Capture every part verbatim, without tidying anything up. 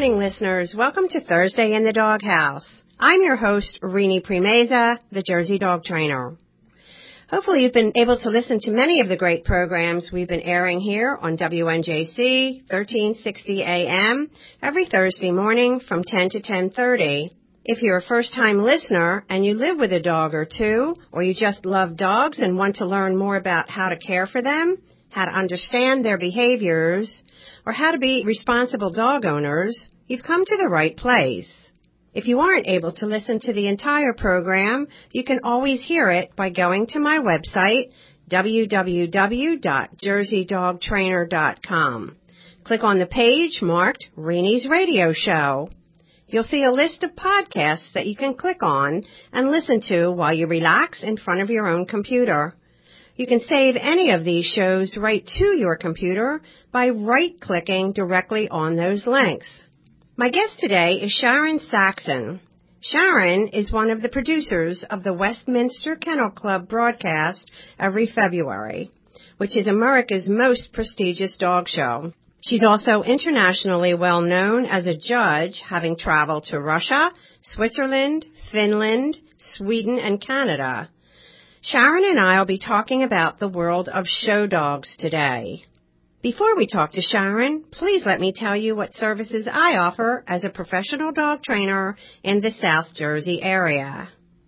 morning, listeners. Welcome to Thursday in the Doghouse. I'm your host, Rini Primeza, the Jersey Dog Trainer. Hopefully you've been able to listen to many of the great programs we've been airing here on W N J C, thirteen sixty A M, every Thursday morning from ten to ten thirty. If you're a first-time listener and you live with a dog or two, or you just love dogs and want to learn more about how to care for them, how to understand their behaviors, or how to be responsible dog owners, you've come to the right place. If you aren't able to listen to the entire program, you can always hear it by going to my website, w w w dot jersey dog trainer dot com. Click on the page marked Rini's Radio Show. You'll see a list of podcasts that you can click on and listen to while you relax in front of your own computer. You can save any of these shows right to your computer by right-clicking directly on those links. My guest today is Sharon Saxon. Sharon is one of the producers of the Westminster Kennel Club broadcast every February, which is America's most prestigious dog show. She's also internationally well known as a judge, having traveled to Russia, Switzerland, Finland, Sweden, and Canada. Sharon and I will be talking about the world of show dogs today. Before we talk to Sharon, please let me tell you what services I offer as a professional dog trainer in the South Jersey area.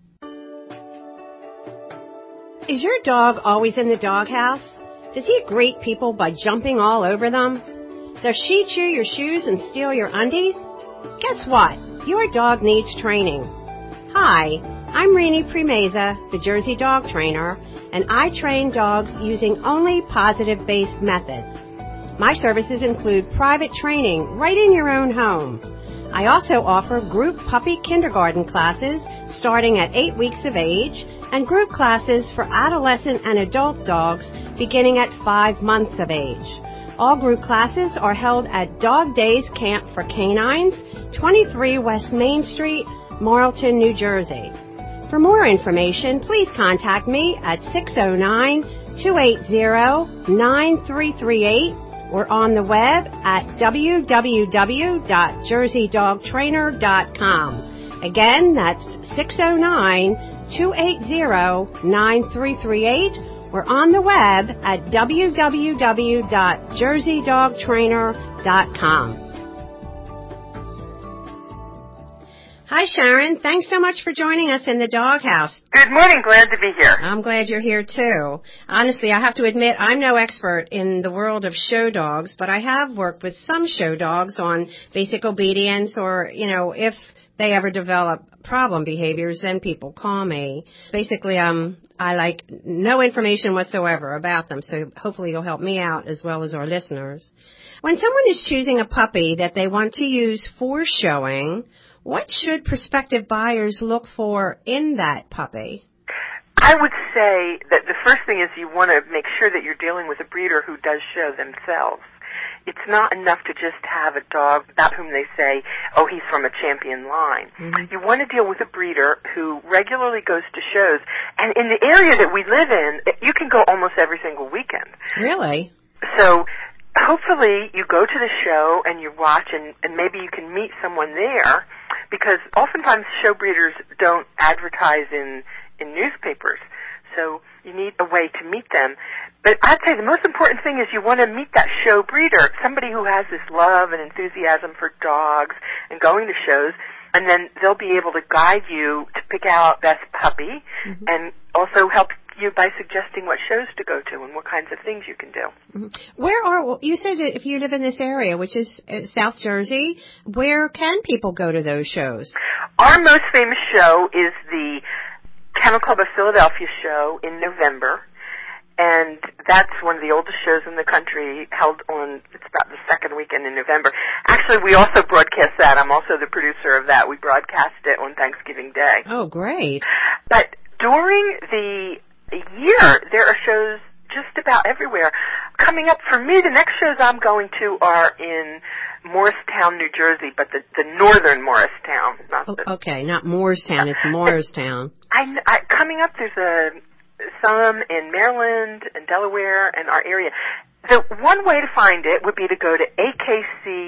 Is your dog always in the doghouse? Does he greet people by jumping all over them? Does she chew your shoes and steal your undies? Guess what? Your dog needs training. Hi, I'm Rini Primeza, the Jersey Dog Trainer, and I train dogs using only positive-based methods. My services include private training right in your own home. I also offer group puppy kindergarten classes starting at eight weeks of age and group classes for adolescent and adult dogs beginning at five months of age. All group classes are held at Dog Days Camp for Canines, twenty-three West Main Street, Marlton, New Jersey. For more information, please contact me at six oh nine, two eight zero, nine three three eight or on the web at w w w dot jersey dog trainer dot com. Again, that's six oh nine, two eight zero, nine three three eight or on the web at w w w dot jersey dog trainer dot com. Hi, Sharon. Thanks so much for joining us in the doghouse. Good morning. Glad to be here. I'm glad you're here, too. Honestly, I have to admit, I'm no expert in the world of show dogs, but I have worked with some show dogs on basic obedience or, you know, if they ever develop problem behaviors, then people call me. Basically, um, I like no information whatsoever about them, so hopefully you'll help me out as well as our listeners. When someone is choosing a puppy that they want to use for showing, what should prospective buyers look for in that puppy? I would say that the first thing is you want to make sure that you're dealing with a breeder who does show themselves. It's not enough to just have a dog about whom they say, oh, he's from a champion line. Mm-hmm. You want to deal with a breeder who regularly goes to shows. And in the area that we live in, you can go almost every single weekend. Really? So hopefully you go to the show and you watch and, and maybe you can meet someone there, because oftentimes show breeders don't advertise in, in newspapers. So you need a way to meet them. But I'd say the most important thing is you want to meet that show breeder, somebody who has this love and enthusiasm for dogs and going to shows, and then they'll be able to guide you to pick out best puppy mm-hmm. and also help you by suggesting what shows to go to and what kinds of things you can do. Mm-hmm. Where are, you said that if you live in this area, which is South Jersey, where can people go to those shows? Our most famous show is the Kennel Club of Philadelphia show in November, and that's one of the oldest shows in the country, held on, it's about the second weekend in November. Actually, we also broadcast that. I'm also the producer of that. We broadcast it on Thanksgiving Day. Oh, great. But during the year, there are shows just about everywhere. Coming up for me, the next shows I'm going to are in Morristown, New Jersey, but the, the northern Morristown. Not oh, the, okay, not Moorestown, it's Morristown. I, I, coming up, there's a some in Maryland and Delaware and our area. The one way to find it would be to go to A K C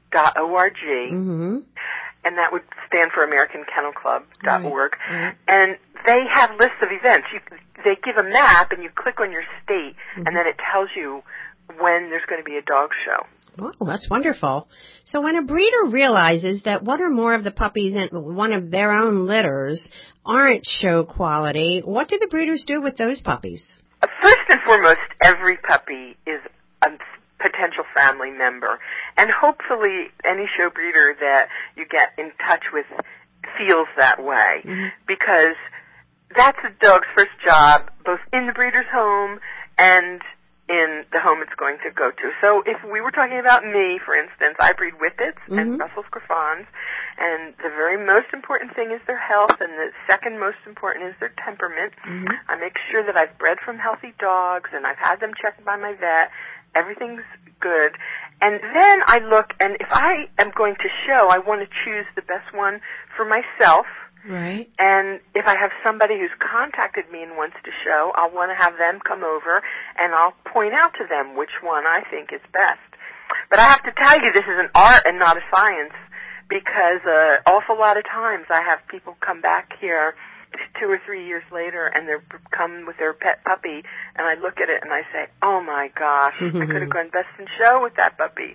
dot org. Mm-hmm. And that would stand for American Kennel Club dot org. Right. Right. And they have lists of events. You, they give a map, and you click on your state, mm-hmm. and then it tells you when there's going to be a dog show. Oh, that's wonderful. So when a breeder realizes that one or more of the puppies in one of their own litters aren't show quality, what do the breeders do with those puppies? First and foremost, every puppy is a potential family member. And hopefully any show breeder that you get in touch with feels that way. Mm-hmm. Because that's a dog's first job, both in the breeder's home and in the home it's going to go to. So if we were talking about me, for instance, I breed Whippets mm-hmm. and Brussels Griffons, and the very most important thing is their health, and the second most important is their temperament. Mm-hmm. I make sure that I've bred from healthy dogs, and I've had them checked by my vet. Everything's good. And then I look, and if I am going to show, I want to choose the best one for myself. Right. And if I have somebody who's contacted me and wants to show, I'll want to have them come over, and I'll point out to them which one I think is best. But I have to tell you, this is an art and not a science, because an uh, awful lot of times I have people come back here two or three years later, and they're come with their pet puppy, and I look at it and I say, oh my gosh, I could have gone best in show with that puppy.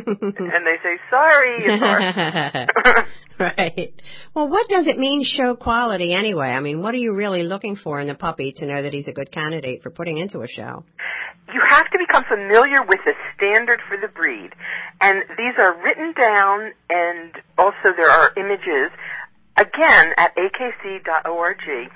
And they say, sorry, it's art. Right. Well, what does it mean, show quality, anyway? I mean, what are you really looking for in the puppy to know that he's a good candidate for putting into a show? You have to become familiar with the standard for the breed. And these are written down, and also there are images, again, at A K C dot org.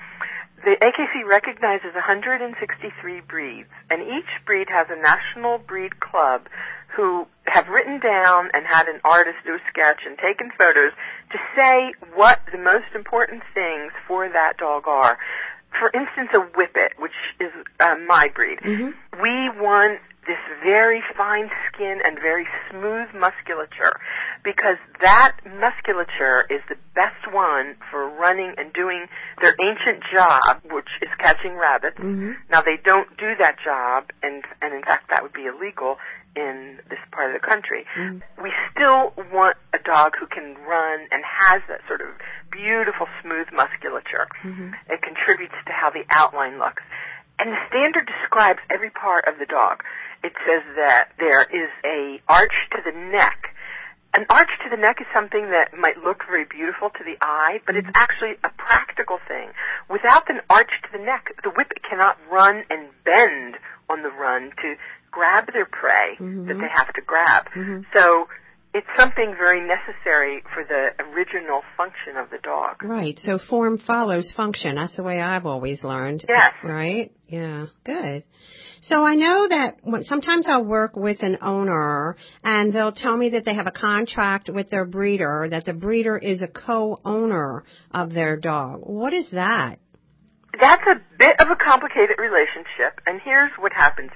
The A K C recognizes one hundred sixty-three breeds, and each breed has a national breed club who have written down and had an artist do a sketch and taken photos to say what the most important things for that dog are. For instance, a Whippet, which is uh, my breed. Mm-hmm. We want this very fine skin and very smooth musculature, because that musculature is the best one for running and doing their ancient job, which is catching rabbits. Mm-hmm. Now, they don't do that job, and, and in fact, that would be illegal in this part of the country. Mm-hmm. We still want a dog who can run and has that sort of beautiful, smooth musculature. Mm-hmm. It contributes to how the outline looks. And the standard describes every part of the dog. It says that there is a arch to the neck. An arch to the neck is something that might look very beautiful to the eye, but it's actually a practical thing. Without an arch to the neck, the Whippet cannot run and bend on the run to grab their prey mm-hmm. that they have to grab. Mm-hmm. So it's something very necessary for the original function of the dog. Right. So form follows function. That's the way I've always learned. Yes. Right? Yeah. Good. So I know that when, sometimes I'll work with an owner, and they'll tell me that they have a contract with their breeder, that the breeder is a co-owner of their dog. What is that? That's a bit of a complicated relationship, and here's what happens.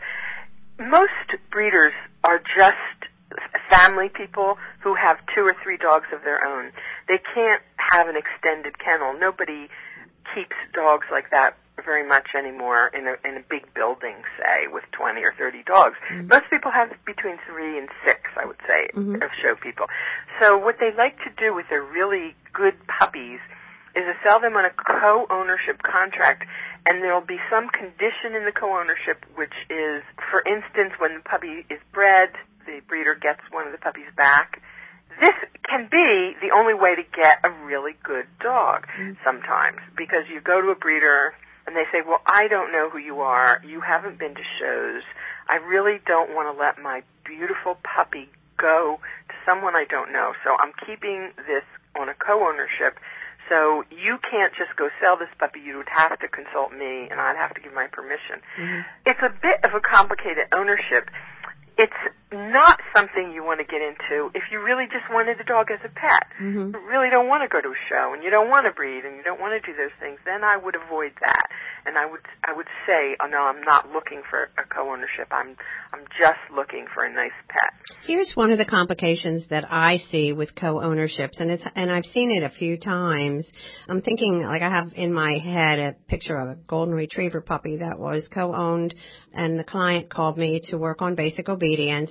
Most breeders are just family people who have two or three dogs of their own. They can't have an extended kennel. Nobody keeps dogs like that very much anymore in a in a big building, say, with twenty or thirty dogs. Mm-hmm. Most people have between three and six, I would say, mm-hmm. of show people. So what they like to do with their really good puppies is to sell them on a co-ownership contract, and there will be some condition in the co-ownership, which is, for instance, when the puppy is bred, the breeder gets one of the puppies back. This can be the only way to get a really good dog mm-hmm. sometimes, because you go to a breeder and they say, well, I don't know who you are. You haven't been to shows. I really don't want to let my beautiful puppy go to someone I don't know, so I'm keeping this on a co-ownership. So you can't just go sell this puppy. You would have to consult me, and I'd have to give my permission. Mm-hmm. It's a bit of a complicated ownership. It's not something you want to get into if you really just wanted a dog as a pet. Mm-hmm. You really don't want to go to a show, and you don't want to breed, and you don't want to do those things. Then I would avoid that, and I would I would say, oh no, I'm not looking for a co-ownership. I'm I'm just looking for a nice pet. Here's one of the complications that I see with co-ownerships, and it's and I've seen it a few times. I'm thinking, like, I have in my head a picture of a golden retriever puppy that was co-owned, and the client called me to work on basic obedience.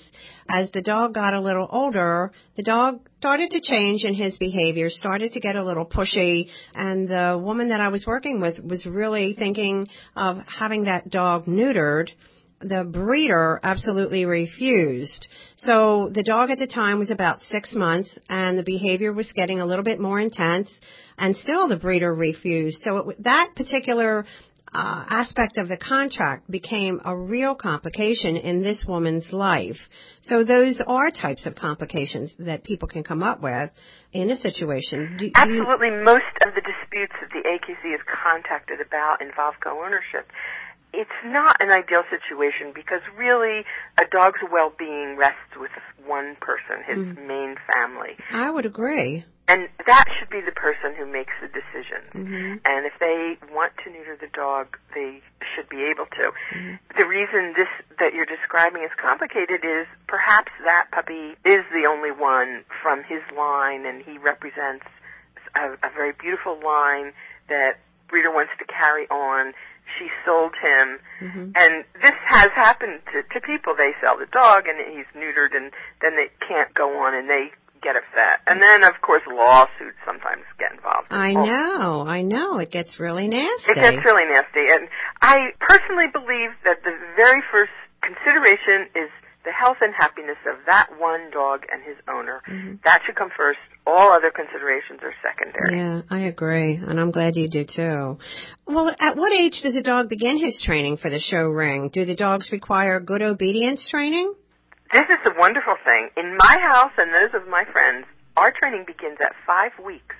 as the dog got a little older, the dog started to change in his behavior, started to get a little pushy, and the woman that I was working with was really thinking of having that dog neutered. The breeder absolutely refused. So the dog at the time was about six months, and the behavior was getting a little bit more intense, and still the breeder refused. So it, that particular uh, aspect of the contract became a real complication in this woman's life. So those are types of complications that people can come up with in a situation. Do, Absolutely. Do you... Most of the disputes that the A K C is contacted about involve co-ownership. It's not an ideal situation because really a dog's well-being rests with one person, his mm. main family. I would agree. And that should be the person who makes the decision. Mm-hmm. And if they want to neuter the dog, they should be able to. Mm-hmm. The reason this that you're describing is complicated is perhaps that puppy is the only one from his line, and he represents a, a very beautiful line that breeder wants to carry on. She sold him, mm-hmm. and this has happened to, to people. They sell the dog, and he's neutered, and then they can't go on, and they get upset. And then, of course, lawsuits sometimes get involved. I know, I know. It gets really nasty. It gets really nasty. And I personally believe that the very first consideration is the health and happiness of that one dog and his owner. Mm-hmm. That should come first. All other considerations are secondary. Yeah, I agree, and I'm glad you do too. Well, at what age does a dog begin his training for the show ring? Do the dogs require good obedience training? This is the wonderful thing. In my house and those of my friends, our training begins at five weeks.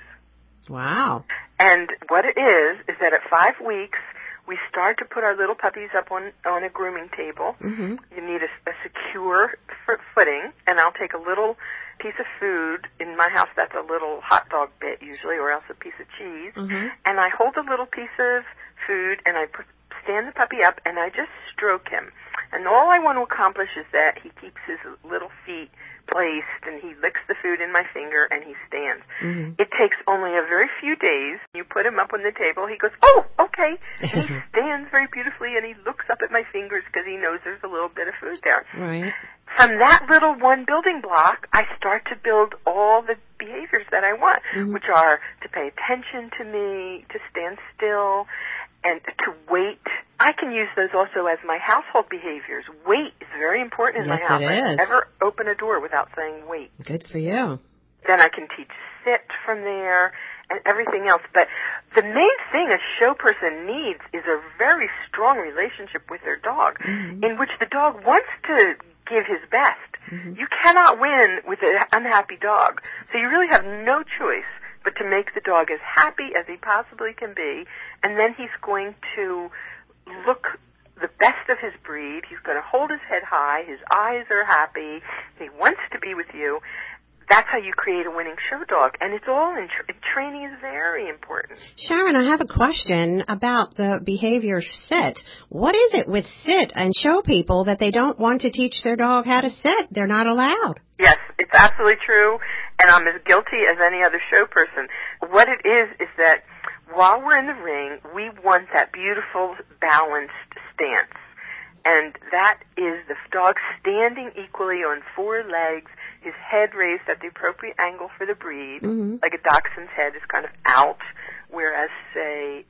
Wow. And what it is, is that at five weeks, we start to put our little puppies up on, on a grooming table. Mm-hmm. You need a, a secure footing, and I'll take a little piece of food. In my house, that's a little hot dog bit usually, or else a piece of cheese. Mm-hmm. And I hold a little piece of food, and I put, stand the puppy up, and I just stroke him. And all I want to accomplish is that he keeps his little feet placed, and he licks the food in my finger, and he stands. Mm-hmm. It takes only a very few days. You put him up on the table, he goes, oh, okay. And he stands very beautifully, and he looks up at my fingers because he knows there's a little bit of food there. Right. From that little one building block, I start to build all the behaviors that I want, mm-hmm. which are to pay attention to me, to stand still, and to wait. I can use those also as my household behaviors. Wait is very important in yes, my house. It is. I never open a door without saying wait. Good for you. Then I can teach sit from there and everything else. But the main thing a show person needs is a very strong relationship with their dog, mm-hmm. in which the dog wants to give his best. Mm-hmm. You cannot win with an unhappy dog. So you really have no choice but to make the dog as happy as he possibly can be, and then he's going to look the best of his breed. He's going to hold his head high. His eyes are happy. He wants to be with you. That's how you create a winning show dog, and it's all in tra- training is very important. Sharon, I have a question about the behavior sit. What is it with sit and show people that they don't want to teach their dog how to sit? They're not allowed. Yes, it's absolutely true, and I'm as guilty as any other show person. What it is is that while we're in the ring, we want that beautiful, balanced stance, and that is the dog standing equally on four legs, his head raised at the appropriate angle for the breed, mm-hmm. like a dachshund's head is kind of out, whereas, say,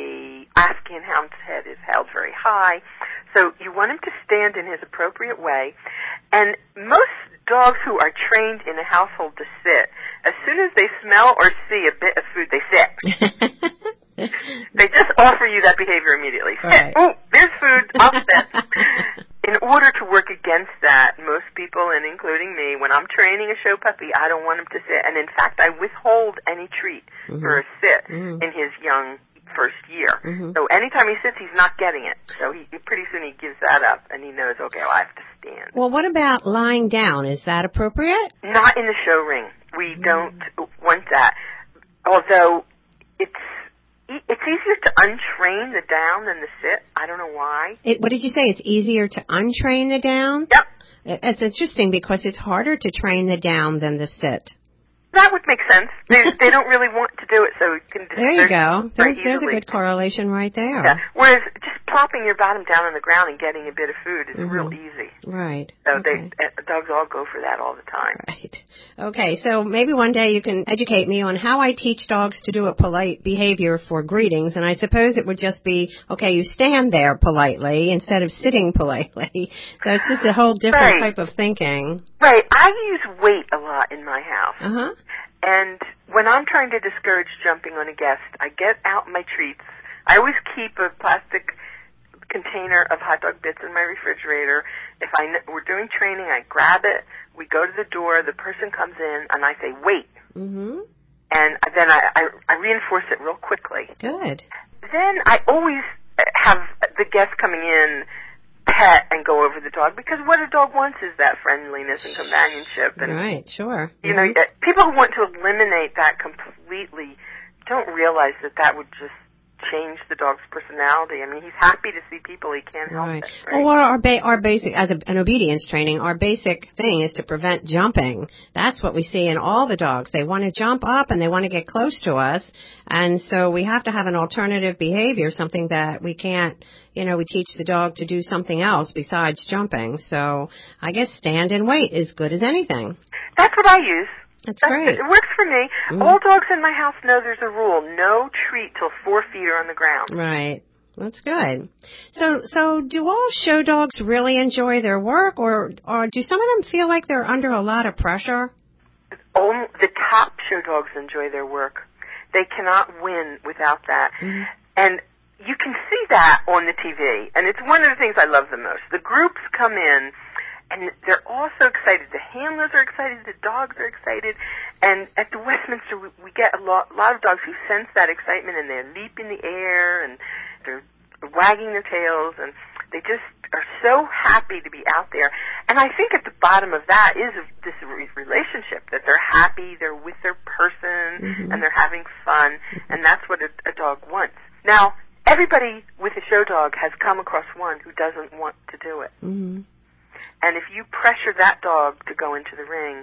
a Afghan hound's head is held very high. So you want him to stand in his appropriate way. And most dogs who are trained in a household to sit, as soon as they smell or see a bit of food, they sit. They just offer you that behavior immediately. Sit. Right. Oh, there's food. I'll sit. In order to work against that, most people, and including me, when I'm training a show puppy, I don't want him to sit. And in fact, I withhold any treat mm-hmm. for a sit mm-hmm. in his young first year. Mm-hmm. So anytime he sits, he's not getting it. So he, pretty soon he gives that up, and he knows, okay, well, I have to stand. Well, what about lying down? Is that appropriate? Not in the show ring. We mm-hmm. don't want that. Although it's It's easier to untrain the down than the sit. I don't know why. It, what did you say? It's easier to untrain the down? Yep. It, it's interesting because it's harder to train the down than the sit. That would make sense. They, they don't really want to do it, so you can. There you go. There's, there's a good easily. correlation right there. Yeah. Whereas just plopping your bottom down on the ground and getting a bit of food is mm-hmm. real easy. Right. So okay. they uh, dogs all go for that all the time. Right. Okay, so maybe one day you can educate me on how I teach dogs to do a polite behavior for greetings, and I suppose it would just be, okay, you stand there politely instead of sitting politely. So it's just a whole different right. type of thinking. Right. I use weight a lot in my house. Uh-huh. And when I'm trying to discourage jumping on a guest, I get out my treats. I always keep a plastic container of hot dog bits in my refrigerator. If I kn- we're doing training, I grab it. We go to the door. The person comes in, and I say, wait. Mm-hmm. And then I, I, I reinforce it real quickly. Good. Then I always have the guest coming in pet and go over the dog, because what a dog wants is that friendliness and companionship. And, right, sure. You mm-hmm. know, people who want to eliminate that completely don't realize that that would just change the dog's personality. I mean, he's happy to see people. He can't help right. it. Right. Well, our ba- our basic, as a, an obedience training, our basic thing is to prevent jumping. That's what we see in all the dogs. They want to jump up and they want to get close to us. And so we have to have an alternative behavior, something that we can't, you know, we teach the dog to do something else besides jumping. So I guess stand and wait is good as anything. That's what I use. That's That's, great. It works for me. Mm-hmm. All dogs in my house know there's a rule. No treat till four feet are on the ground. Right. That's good. So, so do all show dogs really enjoy their work, or, or do some of them feel like they're under a lot of pressure? Only the top show dogs enjoy their work. They cannot win without that. Mm-hmm. And you can see that on the T V. And it's one of the things I love the most. The groups come in, and they're all so excited. The handlers are excited. The dogs are excited. And at the Westminster, we, we get a lot, a lot of dogs who sense that excitement, and they're leaping the air, and they're wagging their tails, and they just are so happy to be out there. And I think at the bottom of that is this relationship, that they're happy, they're with their person, mm-hmm. and they're having fun, and that's what a, a dog wants. Now, everybody with a show dog has come across one who doesn't want to do it. Mm-hmm. And if you pressure that dog to go into the ring,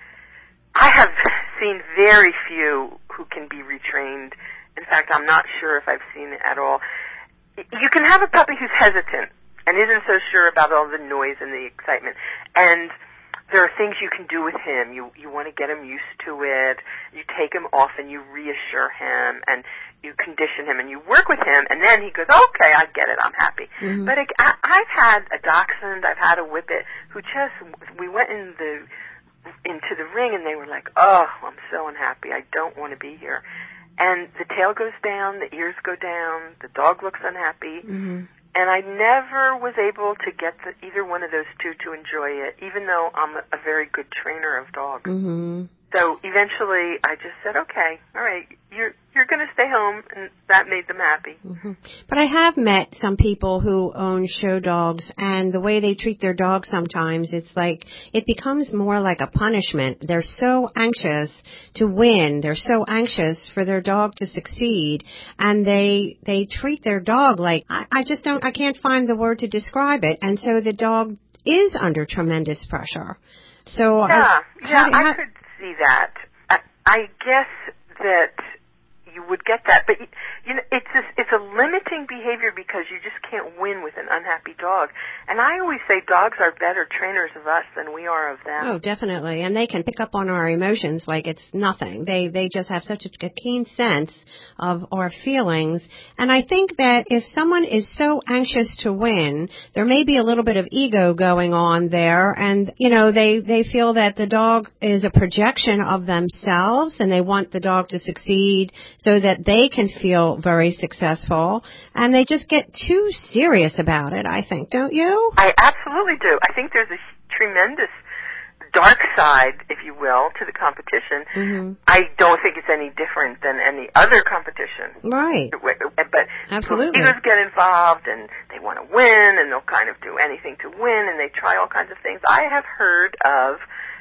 I have seen very few who can be retrained. In fact, I'm not sure if I've seen it at all. You can have a puppy who's hesitant and isn't so sure about all the noise and the excitement. And there are things you can do with him. You you want to get him used to it. You take him off and you reassure him, and you condition him, and you work with him, and then he goes, okay, I get it, I'm happy. Mm-hmm. But it, I, I've had a dachshund, I've had a whippet, who just, we went in the into the ring, and they were like, oh, I'm so unhappy, I don't want to be here. And the tail goes down, the ears go down, the dog looks unhappy, mm-hmm. and I never was able to get the, either one of those two to enjoy it, even though I'm a, a very good trainer of dogs. Mm-hmm. So eventually I just said, okay, all right, you're you're going to stay home, and that made them happy. Mm-hmm. But I have met some people who own show dogs, and the way they treat their dogs sometimes, it's like, it becomes more like a punishment. They're so anxious to win. They're so anxious for their dog to succeed, and they they treat their dog like, I, I just don't, I can't find the word to describe it, and so the dog is under tremendous pressure. So yeah, I, yeah, how, I how, could see that. I, I guess that you would get that, but you know, it's a, it's a limiting behavior because you just can't win with an unhappy dog. And I always say dogs are better trainers of us than we are of them. Oh, definitely, and they can pick up on our emotions like it's nothing. They they just have such a, a keen sense of our feelings. And I think that if someone is so anxious to win, there may be a little bit of ego going on there, and you know, they they feel that the dog is a projection of themselves, and they want the dog to succeed so that they can feel very successful, and they just get too serious about it, I think, don't you? I absolutely do. I think there's a tremendous dark side, if you will, to the competition. Mm-hmm. I don't think it's any different than any other competition. Right. But absolutely, egos get involved, and they want to win, and they'll kind of do anything to win, and they try all kinds of things. I have heard of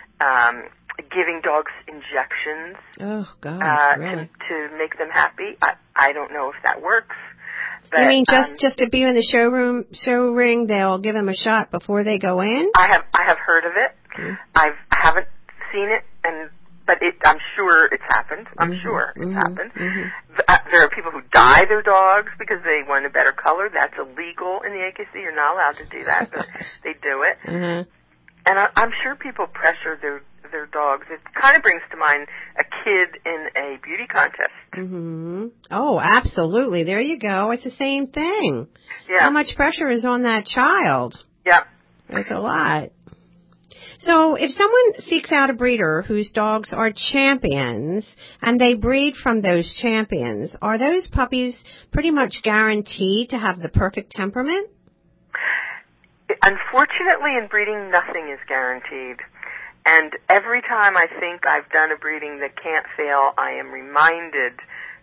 um giving dogs injections oh, God, uh, really? to, to make them happy. I, I don't know if that works. But, you mean just, um, just to be in the showroom, show ring, they'll give them a shot before they go in? I have I have heard of it. Mm-hmm. I've, I haven't seen it, and but it, I'm sure it's happened. I'm mm-hmm. sure it's mm-hmm. happened. Mm-hmm. Uh, there are people who dye their dogs because they want a better color. That's illegal in the A K C. You're not allowed to do that, but they do it. Mm-hmm. And I, I'm sure people pressure their their dogs. It kind of brings to mind a kid in a beauty contest. Mm-hmm. Oh, absolutely. There you go. It's the same thing. Yeah. How much pressure is on that child? Yeah. It's a lot. So if someone seeks out a breeder whose dogs are champions and they breed from those champions, are those puppies pretty much guaranteed to have the perfect temperament? Unfortunately, in breeding, nothing is guaranteed. And every time I think I've done a breeding that can't fail, I am reminded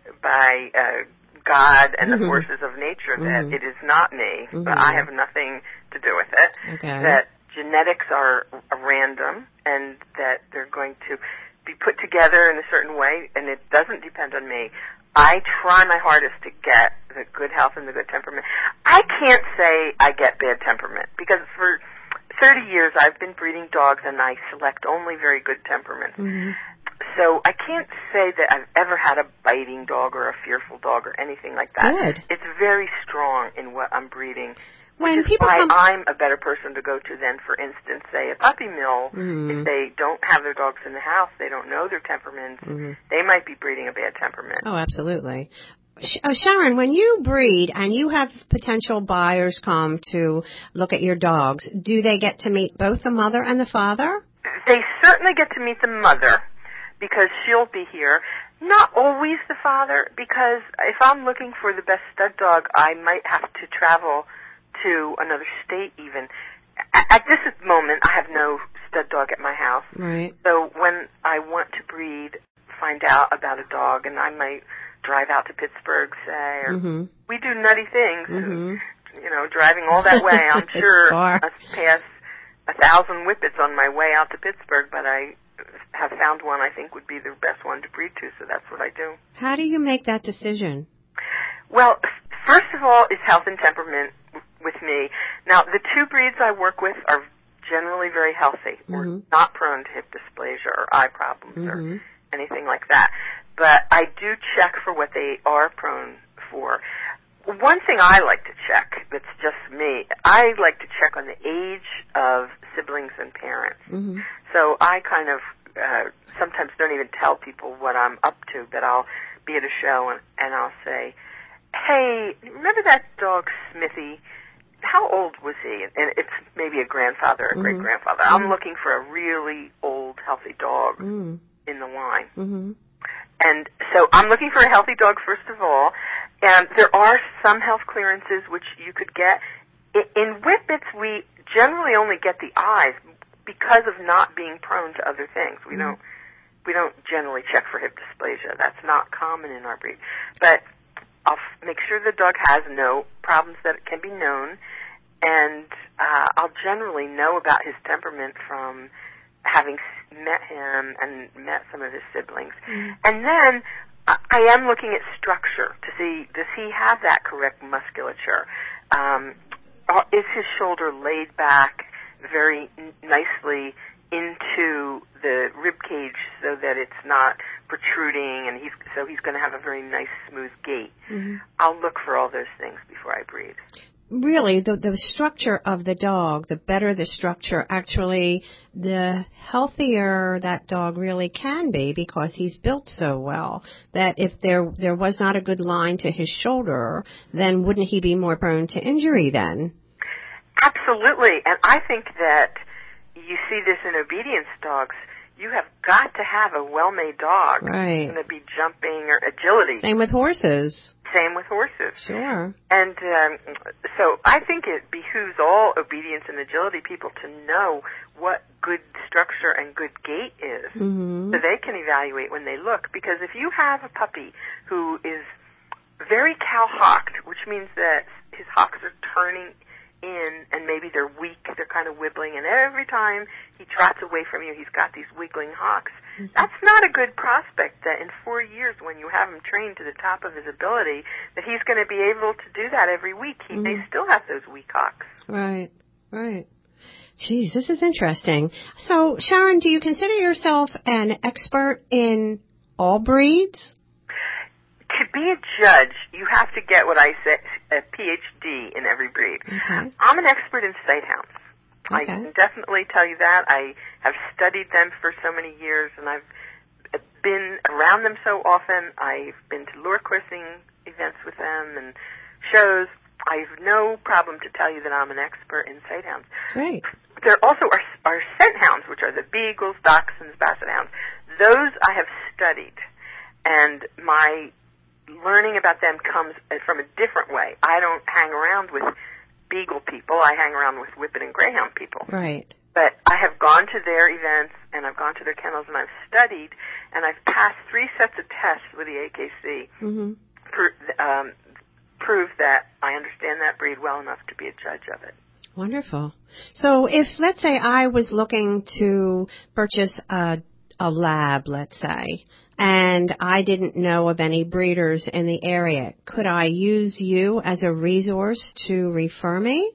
by uh, God and the forces of nature that mm-hmm. it is not me, mm-hmm. but I have nothing to do with it. Okay. That genetics are random and that they're going to be put together in a certain way, and it doesn't depend on me. I try my hardest to get the good health and the good temperament. I can't say I get bad temperament because for thirty years I've been breeding dogs and I select only very good temperaments. Mm-hmm. So I can't say that I've ever had a biting dog or a fearful dog or anything like that. Good. It's very strong in what I'm breeding. When which is people why come... I'm a better person to go to than, for instance, say a puppy mill. Mm-hmm. If they don't have their dogs in the house, they don't know their temperaments, mm-hmm. they might be breeding a bad temperament. Oh, absolutely. Oh, Sharon, when you breed and you have potential buyers come to look at your dogs, do they get to meet both the mother and the father? They certainly get to meet the mother because she'll be here. Not always the father, because if I'm looking for the best stud dog, I might have to travel to another state even. At this moment, I have no stud dog at my house. Right. So when I want to breed, find out about a dog, and I might drive out to Pittsburgh, say, or mm-hmm. we do nutty things, mm-hmm. and, you know, driving all that way. I'm sure far. I've passed a thousand whippets on my way out to Pittsburgh, but I have found one I think would be the best one to breed to, so that's what I do. How do you make that decision? Well, first of all, is health and temperament with me. Now, the two breeds I work with are generally very healthy. Mm-hmm. We're not prone to hip dysplasia or eye problems mm-hmm. or anything like that. But I do check for what they are prone for. One thing I like to check, that's just me, I like to check on the age of siblings and parents. Mm-hmm. So I kind of uh, sometimes don't even tell people what I'm up to, but I'll be at a show and, and I'll say, hey, remember that dog Smithy? How old was he? And it's maybe a grandfather or a mm-hmm. great-grandfather. Mm-hmm. I'm looking for a really old, healthy dog mm-hmm. in the line. Mm-hmm. And so I'm looking for a healthy dog, first of all. And there are some health clearances which you could get. In whippets, we generally only get the eyes because of not being prone to other things. We mm-hmm. don't we don't generally check for hip dysplasia. That's not common in our breed. But I'll f- make sure the dog has no problems that can be known, and uh, I'll generally know about his temperament from having met him and met some of his siblings. Mm-hmm. And then I am looking at structure to see, does he have that correct musculature? Um, is his shoulder laid back very n- nicely into the rib cage so that it's not protruding, and he's so he's going to have a very nice, smooth gait. Mm-hmm. I'll look for all those things before I breed. Really, the, the structure of the dog, the better the structure, actually, the healthier that dog really can be because he's built so well. That if there there was not a good line to his shoulder, then wouldn't he be more prone to injury then? Absolutely. And I think that you see this in obedience dogs. You have got to have a well-made dog. Right. It's going to be jumping or agility. Same with horses. Same with horses. Sure. And um, so I think it behooves all obedience and agility people to know what good structure and good gait is, mm-hmm. so they can evaluate when they look. Because if you have a puppy who is very cow-hocked, which means that his hocks are turning in, and maybe they're weak, they're kind of wibbling, and every time he trots away from you, he's got these wiggling hocks. Mm-hmm. That's not a good prospect that in four years, when you have him trained to the top of his ability, that he's going to be able to do that every week. He mm-hmm. may still have those weak hocks. Right, right. Geez, this is interesting. So, Sharon, do you consider yourself an expert in all breeds? To be a judge, you have to get what I say, a P H D in every breed. Okay. I'm an expert in sighthounds. Okay. I can definitely tell you that. I have studied them for so many years, and I've been around them so often. I've been to lure coursing events with them and shows. I have no problem to tell you that I'm an expert in sighthounds. Great. There also are, are scent hounds, which are the beagles, dachshunds, basset hounds. Those I have studied, and my learning about them comes from a different way. I don't hang around with beagle people. I hang around with whippet and greyhound people. Right. But I have gone to their events, and I've gone to their kennels, and I've studied, and I've passed three sets of tests with the A K C, Mm-hmm. pro- um, prove that I understand that breed well enough to be a judge of it. Wonderful. So if, let's say, I was looking to purchase a, a lab, let's say, and I didn't know of any breeders in the area, could I use you as a resource to refer me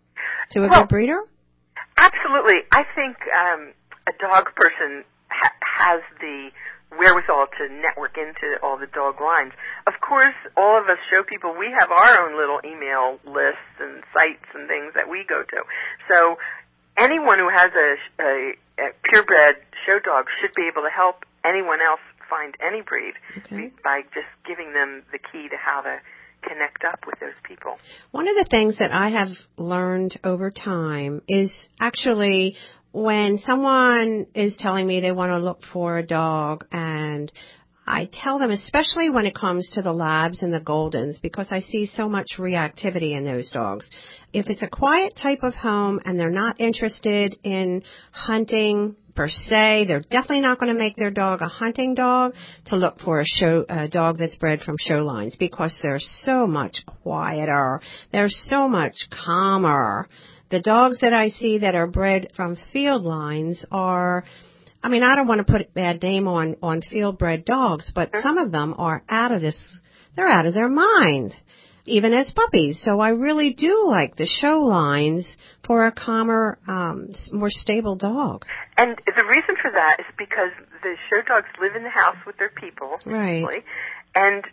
to a well, good breeder? Absolutely. I think um, a dog person ha- has the wherewithal to network into all the dog lines. Of course, all of us show people, we have our own little email lists and sites and things that we go to. So anyone who has a, a, a purebred show dog should be able to help anyone else find any breed Okay. by just giving them the key to how to connect up with those people. One of the things that I have learned over time is actually when someone is telling me they want to look for a dog, and I tell them, especially when it comes to the labs and the Goldens, because I see so much reactivity in those dogs. If it's a quiet type of home and they're not interested in hunting per se, they're definitely not going to make their dog a hunting dog to look for a show a dog that's bred from show lines, because they're so much quieter. They're so much calmer. The dogs that I see that are bred from field lines are, I mean, I don't want to put a bad name on, on field bred dogs, but some of them are out of this, they're out of their mind, even as puppies. So I really do like the show lines for a calmer, um, more stable dog. And the reason for that is because the show dogs live in the house with their people. Right. Usually, and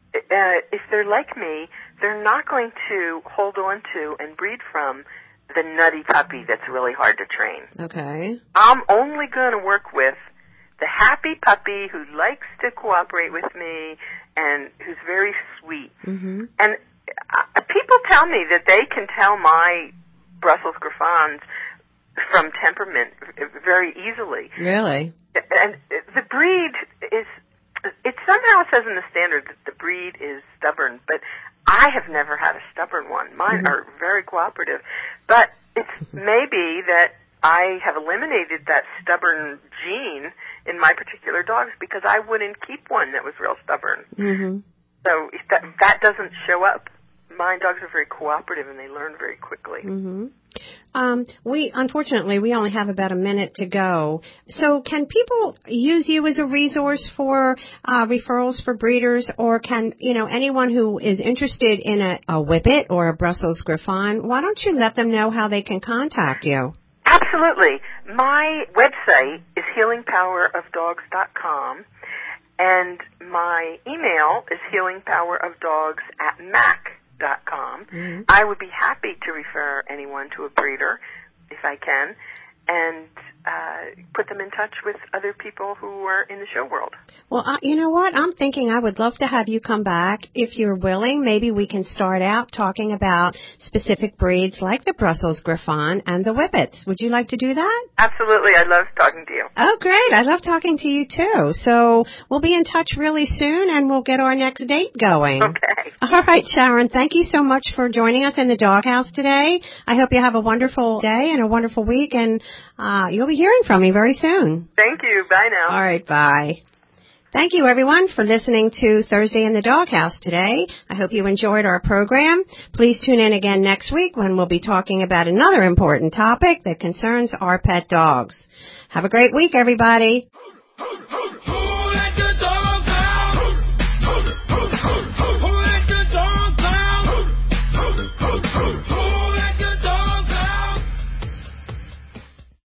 uh, if they're like me, they're not going to hold on to and breed from the nutty puppy that's really hard to train. Okay. I'm only going to work with the happy puppy who likes to cooperate with me and who's very sweet. Mm-hmm. And uh, people tell me that they can tell my Brussels Griffons from temperament very easily. Really? And the breed is, it somehow says in the standard that the breed is stubborn, but I have never had a stubborn one. Mine mm-hmm. are very cooperative. But it's maybe that I have eliminated that stubborn gene in my particular dogs because I wouldn't keep one that was real stubborn. Mm-hmm. So if that, that doesn't show up. My dogs are very cooperative and they learn very quickly. Mm-hmm. Um, we, unfortunately, we only have about a minute to go. So can people use you as a resource for uh, referrals for breeders, or can, you know, anyone who is interested in a, a Whippet or a Brussels Griffon, why don't you let them know how they can contact you? Absolutely. My website is healing power of dogs dot com, and my email is healing power of dogs at mac dot com. Mm-hmm. I would be happy to refer anyone to a breeder if I can, and uh, put them in touch with other people who are in the show world. Well, uh, you know what? I'm thinking I would love to have you come back if you're willing. Maybe we can start out talking about specific breeds like the Brussels Griffon and the Whippets. Would you like to do that? Absolutely. I love talking to you. Oh, great. I love talking to you, too. So we'll be in touch really soon, and we'll get our next date going. Okay. All right, Sharon. Thank you so much for joining us in the doghouse today. I hope you have a wonderful day and a wonderful week, and uh, you'll be hearing from me very soon. Thank you. Bye now. All right. Bye. Thank you, everyone, for listening to Thursday in the Doghouse today. I hope you enjoyed our program. Please tune in again next week when we'll be talking about another important topic that concerns our pet dogs. Have a great week, everybody.